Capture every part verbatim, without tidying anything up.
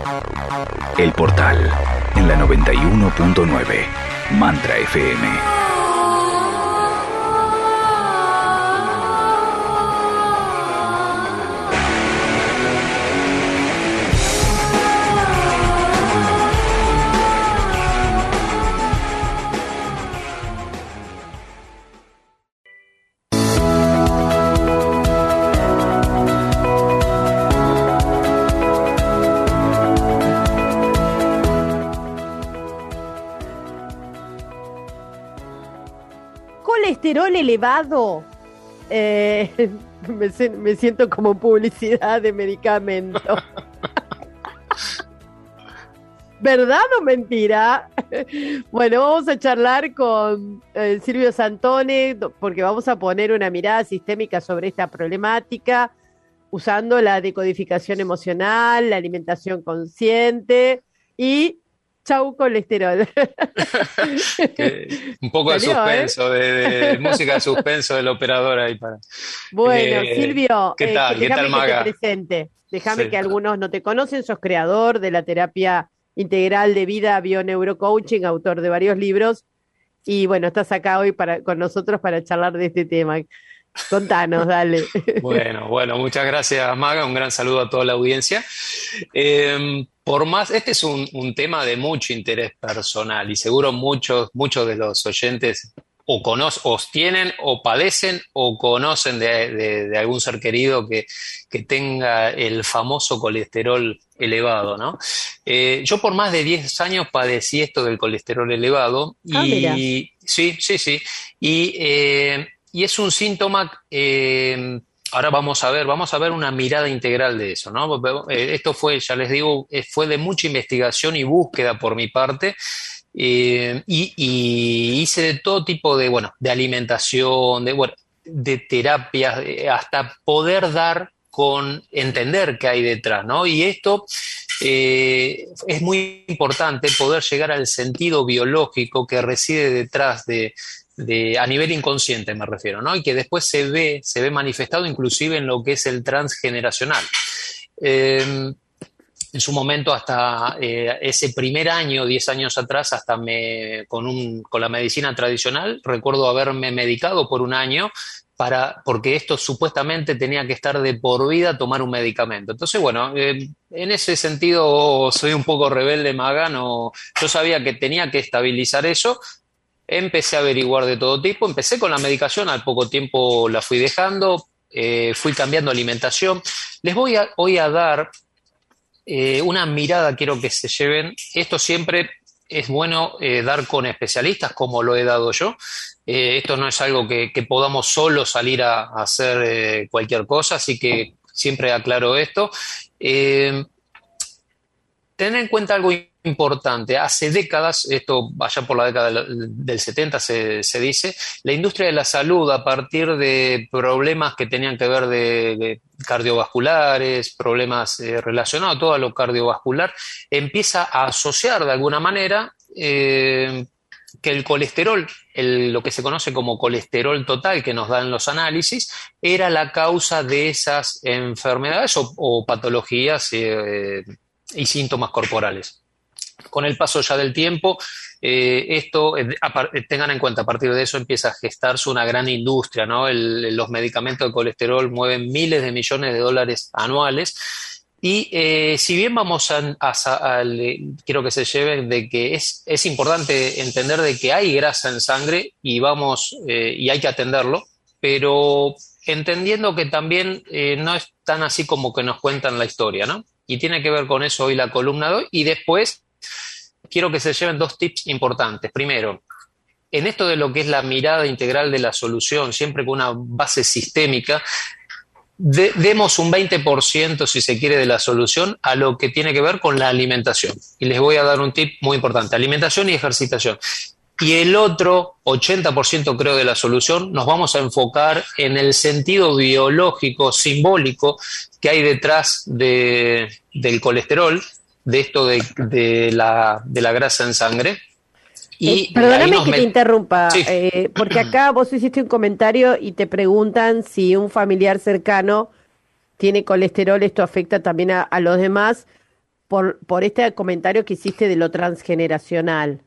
El Portal, en la noventa y uno punto nueve, Mantra F M. Colesterol elevado, eh, me, me siento como publicidad de medicamento. ¿Verdad o mentira? Bueno, vamos a charlar con eh, Silvio Santone, porque vamos a poner una mirada sistémica sobre esta problemática, usando la decodificación emocional, la alimentación consciente y chau colesterol. Que, un poco de Salió, suspenso, ¿eh? de, de música de suspenso del operador ahí para. Bueno, Eh, Silvio, ¿qué eh, tal? ¿Qué déjame tal, que te Maga? presente. Déjame Sí. que algunos no te conocen. Sos creador de la terapia integral de vida Bioneurocoaching, autor de varios libros. Y bueno, estás acá hoy para, con nosotros para charlar de este tema. Contanos, dale. Bueno, bueno, muchas gracias, Maga. Un gran saludo a toda la audiencia. Eh, por más, este es un, un tema de mucho interés personal y seguro muchos, muchos de los oyentes o conocen, o tienen, o padecen, o conocen de, de- de algún ser querido que, que tenga el famoso colesterol elevado, ¿no? Eh, yo por más de diez años padecí esto del colesterol elevado Ah, mira. y sí, sí, sí. Y, eh, y es un síntoma, eh, ahora vamos a ver, vamos a ver una mirada integral de eso, ¿no? Eh, esto fue, ya les digo, eh, fue de mucha investigación y búsqueda por mi parte. Eh, y, y hice de todo tipo de, bueno, de alimentación, de, bueno, de terapias, eh, hasta poder dar con entender qué hay detrás, ¿no? Y esto eh, es muy importante poder llegar al sentido biológico que reside detrás de, de, a nivel inconsciente me refiero, ¿no? Y que después se ve, se ve manifestado inclusive en lo que es el transgeneracional. Eh, en su momento, hasta eh, ese primer año, diez años atrás, hasta me, con, un, con la medicina tradicional, recuerdo haberme medicado por un año para, porque esto supuestamente tenía que estar de por vida tomar un medicamento. Entonces, bueno, eh, en ese sentido soy un poco rebelde, Maga, no, yo sabía que tenía que estabilizar eso. Empecé a averiguar de todo tipo, empecé con la medicación, al poco tiempo la fui dejando, eh, fui cambiando alimentación. Les voy a, hoy a dar eh, una mirada, quiero que se lleven. Esto siempre es bueno eh, dar con especialistas, como lo he dado yo. Eh, esto no es algo que, que podamos solo salir a, a hacer eh, cualquier cosa, así que siempre aclaro esto. Eh, Tener en cuenta algo importante. Hace décadas, esto allá por la década del, del setenta se, se dice, la industria de la salud, a partir de problemas que tenían que ver de, de cardiovasculares, problemas eh, relacionados a todo lo cardiovascular, empieza a asociar de alguna manera eh, que el colesterol, el, lo que se conoce como colesterol total que nos dan los análisis, era la causa de esas enfermedades o, o patologías eh, y síntomas corporales. Con el paso ya del tiempo, eh, esto, eh, a, tengan en cuenta, a partir de eso empieza a gestarse una gran industria, ¿no? El, los medicamentos de colesterol mueven miles de millones de dólares anuales. Y eh, si bien vamos a, a, a, a quiero que se lleven de que es, es importante entender de que hay grasa en sangre y vamos eh, y hay que atenderlo, pero entendiendo que también eh, no es tan así como que nos cuentan la historia, ¿no? Y tiene que ver con eso hoy la columna de hoy. Y después quiero que se lleven dos tips importantes. Primero, en esto de lo que es la mirada integral de la solución, siempre con una base sistémica, de, demos un veinte por ciento, si se quiere, de la solución a lo que tiene que ver con la alimentación. Y les voy a dar un tip muy importante: alimentación y ejercitación. Y el otro ochenta por ciento, creo, de la solución nos vamos a enfocar en el sentido biológico, simbólico que hay detrás de, del colesterol, de esto de, de, la, de la grasa en sangre. Y eh, perdóname que met... te interrumpa, sí. eh, porque acá vos hiciste un comentario y te preguntan si un familiar cercano tiene colesterol, esto afecta también a, a los demás. por, por este comentario que hiciste de lo transgeneracional.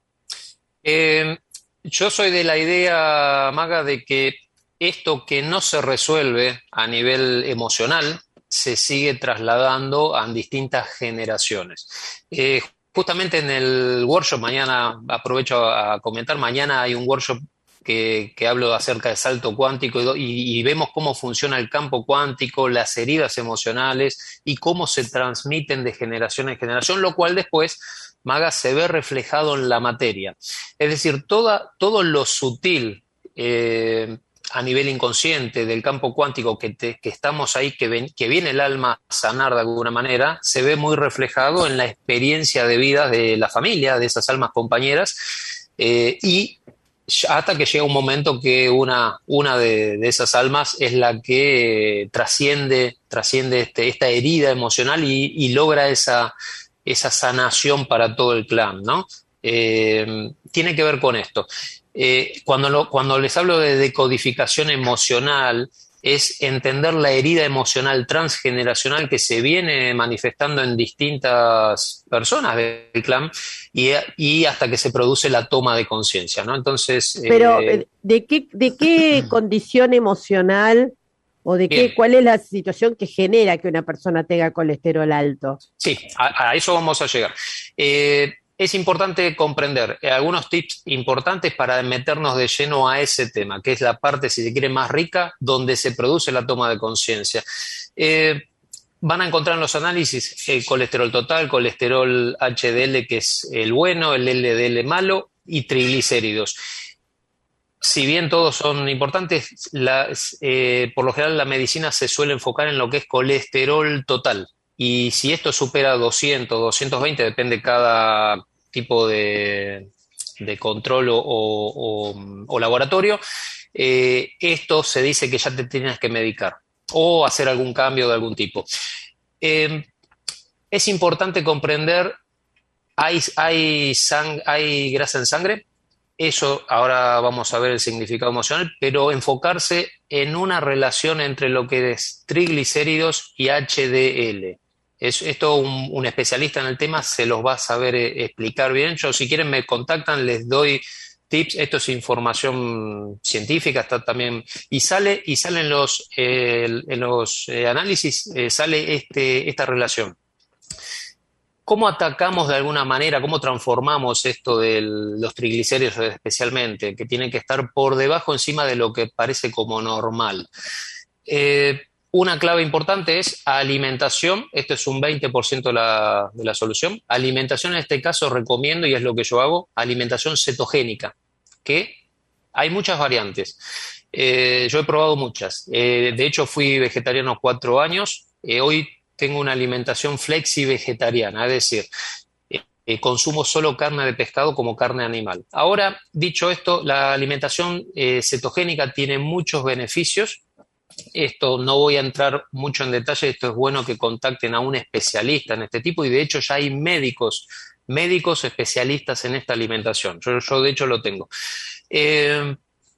Eh, yo soy de la idea, Maga, de que esto que no se resuelve a nivel emocional se sigue trasladando a distintas generaciones. Eh, justamente en el workshop, mañana aprovecho a comentar, mañana hay un workshop que, que hablo acerca de salto cuántico y, do- y- y vemos cómo funciona el campo cuántico, las heridas emocionales y cómo se transmiten de generación en generación, lo cual después, Maga, se ve reflejado en la materia. Es decir, toda, todo lo sutil eh, a nivel inconsciente del campo cuántico que, te- que estamos ahí, que, ven- que viene el alma a sanar de alguna manera, se ve muy reflejado en la experiencia de vida de la familia, de esas almas compañeras, eh, y hasta que llega un momento que una, una de, de esas almas es la que eh, trasciende, trasciende este- esta herida emocional y, y logra esa, esa sanación para todo el clan, ¿no? Eh, tiene que ver con esto. Eh, cuando, lo- cuando les hablo de decodificación emocional, es entender la herida emocional transgeneracional que se viene manifestando en distintas personas del clan y, y hasta que se produce la toma de conciencia, ¿no? Entonces, Pero, eh, eh, ¿de qué, de qué condición emocional o de bien, qué, cuál es la situación que genera que una persona tenga colesterol alto? sí, a, a eso vamos a llegar. Eh, es importante comprender eh, algunos tips importantes para meternos de lleno a ese tema, que es la parte, si se quiere, más rica, donde se produce la toma de conciencia. Eh, Van a encontrar en los análisis el colesterol total, colesterol H D L, que es el bueno, el L D L malo, y triglicéridos. Si bien todos son importantes, las, eh, por lo general la medicina se suele enfocar en lo que es colesterol total. Y si esto supera doscientos, doscientos veinte, depende cada tipo de, de control o, o- o- o laboratorio, eh, esto se dice que ya te tienes que medicar o hacer algún cambio de algún tipo. Eh, es importante comprender, hay, hay, sang- hay grasa en sangre, eso ahora vamos a ver el significado emocional, pero enfocarse en una relación entre lo que es triglicéridos y H D L. Es, esto un, un especialista en el tema se los va a saber eh, explicar bien. Yo, si quieren, me contactan, les doy tips. Esto es información científica, está también. Y sale, y salen los, eh, en los eh, análisis, eh, sale este, esta relación. ¿Cómo atacamos de alguna manera, cómo transformamos esto de los triglicéridos especialmente, que tienen que estar por debajo encima de lo que parece como normal? Eh, una clave importante es alimentación, esto es un veinte por ciento de la, de la solución. Alimentación en este caso recomiendo, y es lo que yo hago, alimentación cetogénica, que hay muchas variantes. Eh, yo he probado muchas. Eh, de hecho, fui vegetariano cuatro años. Eh, hoy tengo una alimentación flexi-vegetariana, es decir, eh, eh, consumo solo carne de pescado como carne animal. Ahora, dicho esto, la alimentación eh, cetogénica tiene muchos beneficios. Esto no voy a entrar mucho en detalle, esto es bueno que contacten a un especialista en este tipo y de hecho ya hay médicos, médicos especialistas en esta alimentación. Yo, yo de hecho lo tengo. Eh,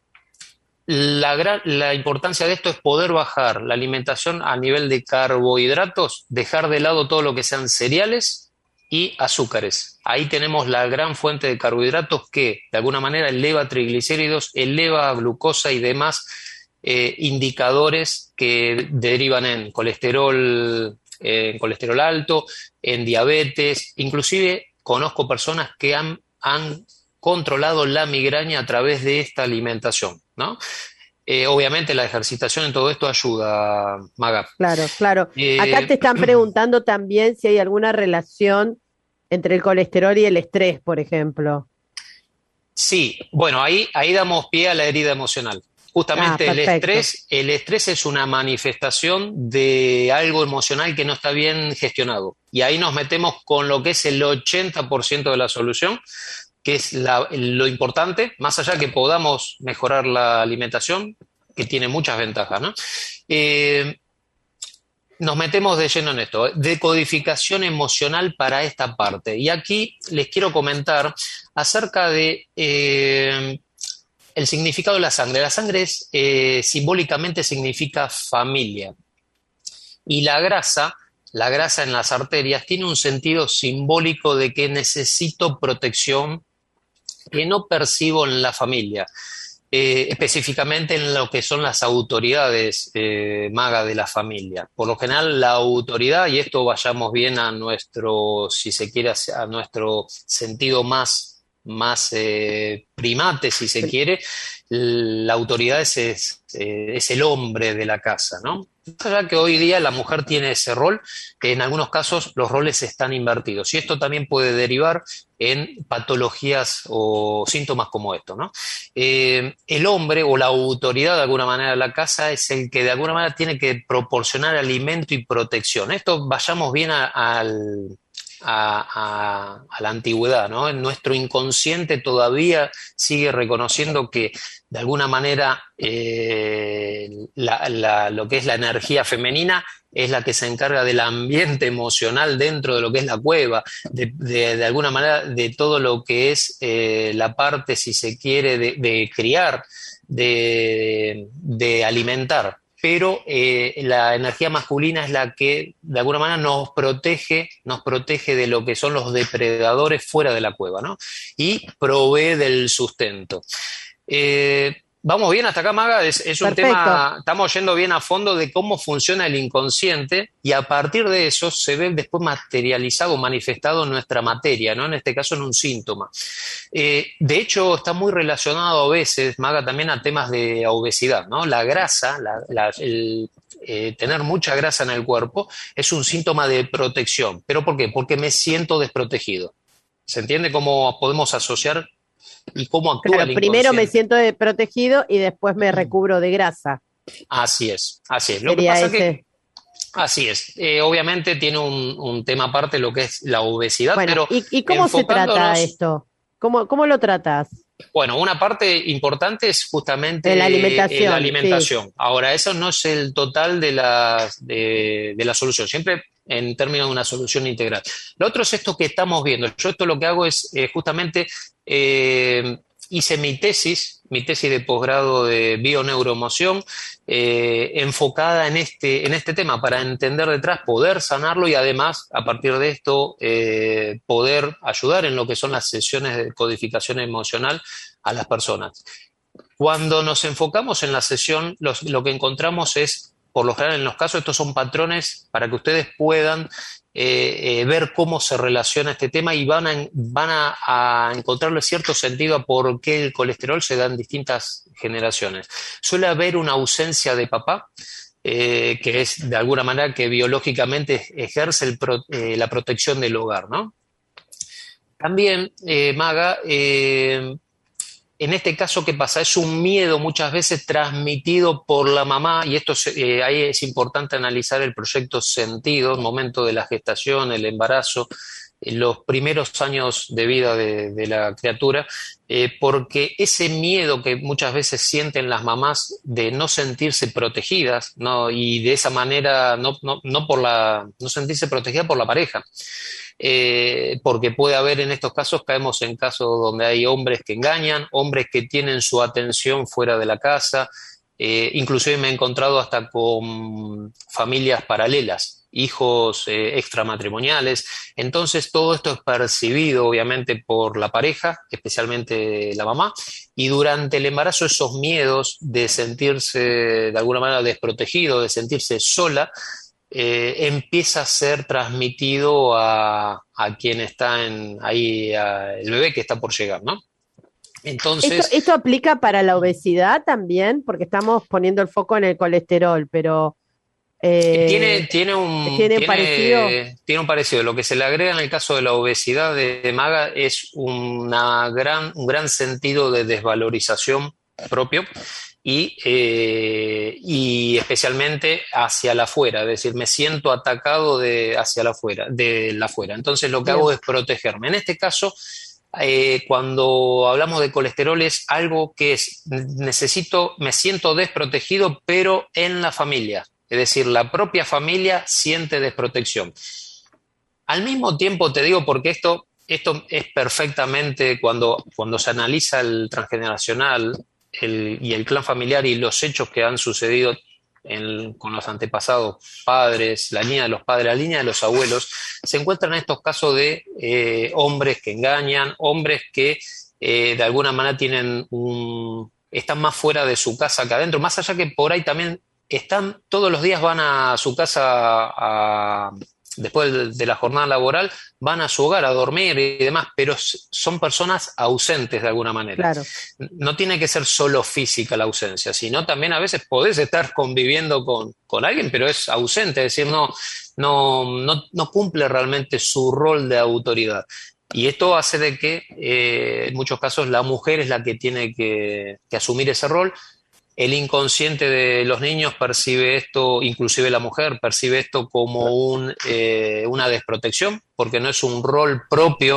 la, gran, la importancia de esto es poder bajar la alimentación a nivel de carbohidratos, dejar de lado todo lo que sean cereales y azúcares. Ahí tenemos la gran fuente de carbohidratos que de alguna manera eleva triglicéridos, eleva glucosa y demás eh, indicadores que derivan en colesterol, eh, en colesterol alto, en diabetes. Inclusive conozco personas que han, han controlado la migraña a través de esta alimentación, ¿no? Eh, obviamente la ejercitación en todo esto ayuda, Maga. Claro, claro. Acá Eh, te están preguntando también si hay alguna relación entre el colesterol y el estrés, por ejemplo. sí, bueno, ahí, ahí damos pie a la herida emocional. Ah, Justamente el perfecto. estrés, el estrés es una manifestación de algo emocional que no está bien gestionado. Y ahí nos metemos con lo que es el ochenta por ciento de la solución, que es la- lo importante, más allá que podamos mejorar la alimentación, que tiene muchas ventajas, ¿no? Eh, Nos metemos de lleno en esto, ¿eh? Decodificación emocional para esta parte. Y aquí les quiero comentar acerca de eh, el significado de la sangre. La sangre es, eh, simbólicamente significa familia. Y la grasa la grasa en las arterias, tiene un sentido simbólico de que necesito protección que no percibo en la familia. Eh, específicamente en lo que son las autoridades, eh, Maga, de la familia. Por lo general, la autoridad, y esto vayamos bien a nuestro, si se quiere, a nuestro sentido más, más eh, primate, si se quiere, la autoridad es, es, eh, es el hombre de la casa, ¿no? Ya que hoy día la mujer tiene ese rol, que en algunos casos los roles están invertidos, y esto también puede derivar en patologías o síntomas como esto, ¿no? Eh, el hombre o la autoridad de alguna manera de la casa es el que de alguna manera tiene que proporcionar alimento y protección. Esto vayamos bien a, al... A, a, a la antigüedad, ¿no? Nuestro inconsciente todavía sigue reconociendo que de alguna manera eh, la, la, lo que es la energía femenina es la que se encarga del ambiente emocional dentro de lo que es la cueva, de, de, de alguna manera de todo lo que es eh, la parte, si se quiere, de, de criar, de, de alimentar. Pero eh, la energía masculina es la que de alguna manera nos protege, nos protege de lo que son los depredadores fuera de la cueva, ¿no? Y provee del sustento. Eh, ¿Vamos bien hasta acá, Maga? Es, es un Perfecto. tema, estamos yendo bien a fondo de cómo funciona el inconsciente, y a partir de eso se ve después materializado, manifestado en nuestra materia, ¿no? En este caso en un síntoma. Eh, de hecho, está muy relacionado a veces, Maga, también a temas de obesidad, ¿no? La grasa, la, la, el, eh, tener mucha grasa en el cuerpo es un síntoma de protección. ¿Pero por qué? Porque me siento desprotegido. ¿Se entiende cómo podemos asociar y cómo actúa Claro, el primero me inconsciente? siento protegido y después me recubro de grasa. Así es, así es. Lo que Sería pasa ese. que, así es, eh, obviamente tiene un, un tema aparte lo que es la obesidad, Bueno, pero ¿y, y cómo se trata enfocándonos, esto? ¿Cómo, cómo lo tratas? bueno, una parte importante es justamente De la eh, alimentación, la sí. alimentación. Ahora, eso no es el total de la, de, de la solución, siempre en términos de una solución integral. Lo otro es esto que estamos viendo. Yo esto lo que hago es eh, justamente, eh, hice mi tesis, mi tesis de posgrado de bioneuroemoción, eh, enfocada en este, en este tema, para entender detrás, poder sanarlo y además, a partir de esto, eh, poder ayudar en lo que son las sesiones de codificación emocional a las personas. Cuando nos enfocamos en la sesión, los, lo que encontramos es, por lo general en los casos, estos son patrones para que ustedes puedan eh, eh, ver cómo se relaciona este tema, y van, a, van a, a encontrarle cierto sentido a por qué el colesterol se da en distintas generaciones. Suele haber una ausencia de papá, eh, que es de alguna manera que biológicamente ejerce el pro, eh, la protección del hogar, ¿no? También, eh, Maga, eh, en este caso, ¿qué pasa? Es un miedo muchas veces transmitido por la mamá, y esto eh, ahí es importante analizar el proyecto sentido, el momento de la gestación, el embarazo, eh, los primeros años de vida de, de la criatura, eh, porque ese miedo que muchas veces sienten las mamás de no sentirse protegidas, ¿no? Y de esa manera no, no, no, por la, no sentirse protegida por la pareja. Eh, porque puede haber en estos casos, caemos en casos donde hay hombres que engañan, hombres que tienen su atención fuera de la casa, eh, inclusive me he encontrado hasta con familias paralelas, hijos eh, extramatrimoniales. Entonces todo esto es percibido obviamente por la pareja, especialmente la mamá, y durante el embarazo esos miedos de sentirse de alguna manera desprotegido, de sentirse sola, Eh, empieza a ser transmitido a, a quien está en, ahí, a el bebé que está por llegar, ¿no? ¿Esto, Entonces, esto aplica para la obesidad también? Porque estamos poniendo el foco en el colesterol, pero eh, tiene, tiene un, ¿tiene parecido? tiene, tiene un parecido. Lo que se le agrega en el caso de la obesidad de, de Maga es una gran, un gran sentido de desvalorización propio. Y, eh, y especialmente hacia la afuera, es decir, me siento atacado de hacia la afuera, de la afuera. Entonces lo que Bien. hago es protegerme. En este caso, eh, cuando hablamos de colesterol es algo que es, necesito, me siento desprotegido, pero en la familia. Es decir, la propia familia siente desprotección. Al mismo tiempo te digo, porque esto, esto es perfectamente, cuando, cuando se analiza el transgeneracional, El, y el clan familiar y los hechos que han sucedido, en, con los antepasados, padres, la línea de los padres, la línea de los abuelos, se encuentran estos casos de eh, hombres que engañan, hombres que eh, de alguna manera tienen un, están más fuera de su casa que adentro, más allá que por ahí también están, todos los días van a su casa a, después de, de la jornada laboral, van a su hogar a dormir y demás, pero son personas ausentes de alguna manera. Claro. No tiene que ser solo física la ausencia, sino también a veces podés estar conviviendo con, con alguien, pero es ausente, es decir, no, no, no, no cumple realmente su rol de autoridad. Y esto hace de que eh, en muchos casos la mujer es la que tiene que, que asumir ese rol. El inconsciente de los niños percibe esto, inclusive la mujer percibe esto como un, eh, una desprotección, porque no es un rol propio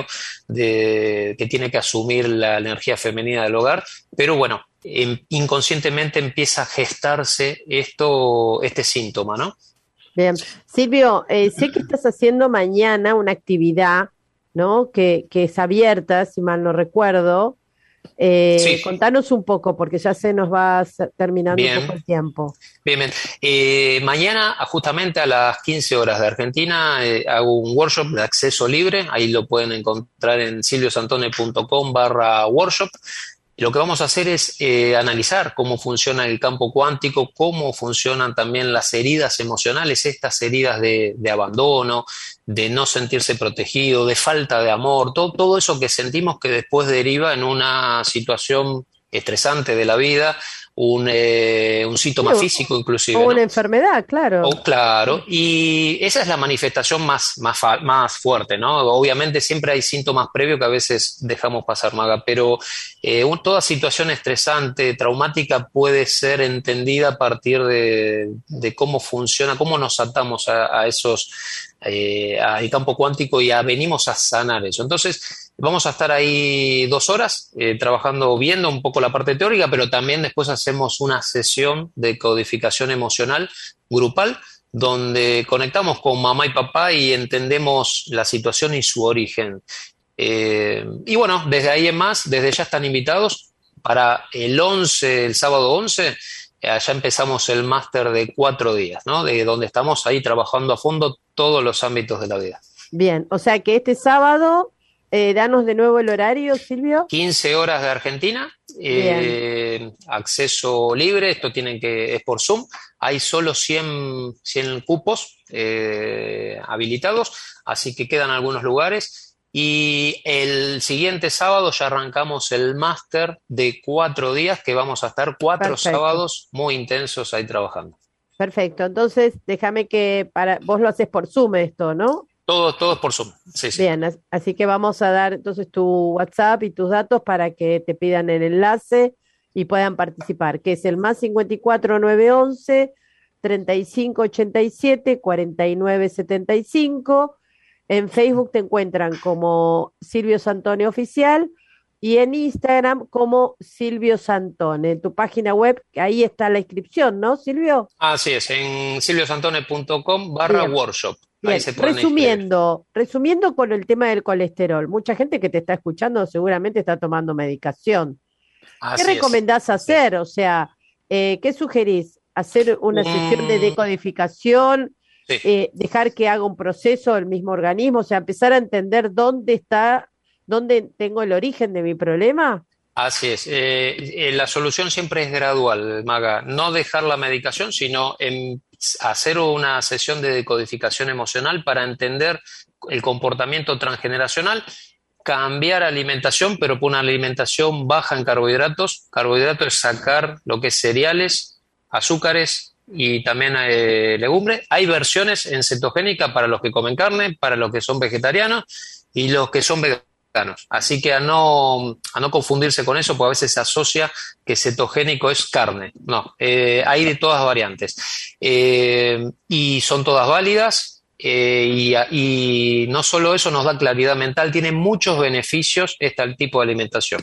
de, que tiene que asumir la energía femenina del hogar, pero bueno, eh, inconscientemente empieza a gestarse esto, este síntoma, ¿no? Bien. Silvio, eh, sé que estás haciendo mañana una actividad, ¿no? Que, que es abierta, si mal no recuerdo. Eh, Sí. Contanos un poco, porque ya se nos va terminando Bien. un poco el tiempo. Bien, bien. Eh, mañana, justamente a las quince horas de Argentina, eh, hago un workshop de acceso libre. Ahí lo pueden encontrar en silviosantone.com barra workshop. Lo que vamos a hacer es eh, analizar cómo funciona el campo cuántico, cómo funcionan también las heridas emocionales, estas heridas de, de abandono, de no sentirse protegido, de falta de amor, todo, todo eso que sentimos que después deriva en una situación estresante de la vida, un, eh, un síntoma Sí, físico inclusive, o una ¿no? enfermedad, claro. Oh, claro, y esa es la manifestación más, más, fa- más fuerte, ¿no? Obviamente siempre hay síntomas previos que a veces dejamos pasar, Maga, pero eh, un- toda situación estresante, traumática puede ser entendida a partir de, de cómo funciona, cómo nos atamos a, a esos, eh, al campo cuántico y a, venimos a sanar eso. Entonces, vamos a estar ahí dos horas eh, trabajando, viendo un poco la parte teórica, pero también después hacemos una sesión de codificación emocional grupal, donde conectamos con mamá y papá y entendemos la situación y su origen. Eh, y bueno, desde ahí en más, desde ya están invitados para el once, el sábado once, eh, allá empezamos el máster de cuatro días, ¿no? De donde estamos ahí trabajando a fondo todos los ámbitos de la vida. Bien, o sea que este sábado, eh, danos de nuevo el horario, Silvio. quince horas de Argentina, eh, acceso libre, esto tienen que, es por Zoom, hay solo cien, cien cupos eh, habilitados, así que quedan algunos lugares. Y el siguiente sábado ya arrancamos el máster de cuatro días, que vamos a estar cuatro Perfecto. sábados muy intensos ahí trabajando. Perfecto, entonces déjame que para vos lo haces por Zoom esto, ¿no? Todo, todo es por Zoom, sí, sí. Bien, as- así que vamos a dar entonces tu WhatsApp y tus datos para que te pidan el enlace y puedan participar, que es el más cincuenta y cuatro nueve once treinta y cinco ochenta y siete cuarenta y nueve setenta y cinco. En Facebook te encuentran como Silvio Santone Oficial y en Instagram como Silvio Santone. En tu página web, ahí está la inscripción, ¿no, Silvio? Así es, en silviosantone.com barra Bien. workshop. Bien, Ahí se pueden inscribir. resumiendo, resumiendo con el tema del colesterol, mucha gente que te está escuchando seguramente está tomando medicación. ¿Qué Así es. recomendás hacer? O sea, eh, ¿qué sugerís? ¿Hacer una sesión de Mm, decodificación? sí. Eh, ¿dejar que haga un proceso el mismo organismo? O sea, empezar a entender dónde está, dónde tengo el origen de mi problema. Así es. Eh, eh, la solución siempre es gradual, Maga. No dejar la medicación, sino en hacer una sesión de decodificación emocional para entender el comportamiento transgeneracional, cambiar alimentación, pero por una alimentación baja en carbohidratos. Carbohidrato es sacar lo que es cereales, azúcares y también eh, legumbres. Hay versiones en cetogénica para los que comen carne, para los que son vegetarianos y los que son veganos. Así que a no, a no confundirse con eso, porque a veces se asocia que cetogénico es carne. No, eh, hay de todas variantes. Eh, y son todas válidas. Eh, y, y no solo eso nos da claridad mental, tiene muchos beneficios este tipo de alimentación.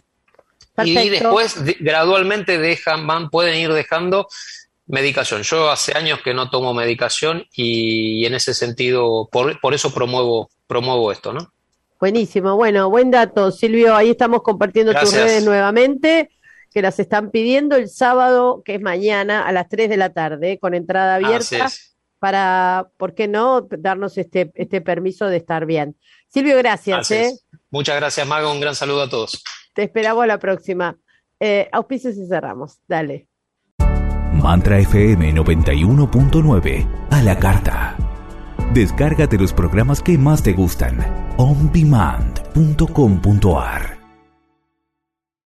Y Perfecto. después de- gradualmente dejan, van, pueden ir dejando medicación. Yo hace años que no tomo medicación y, y en ese sentido, por, por eso promuevo, promuevo esto, ¿no? Buenísimo, bueno, buen dato, Silvio, ahí estamos compartiendo tus Gracias. redes nuevamente que las están pidiendo el sábado, que es mañana, a las tres de la tarde, con entrada abierta, para, ¿por qué no?, darnos este, este permiso de estar bien. Silvio, gracias. ¿eh? Muchas gracias, Maga, un gran saludo a todos. Te esperamos la próxima. Eh, auspicios y cerramos. Dale. Mantra F M noventa y uno punto nueve, a la carta. Descárgate los programas que más te gustan. on demand punto com punto a r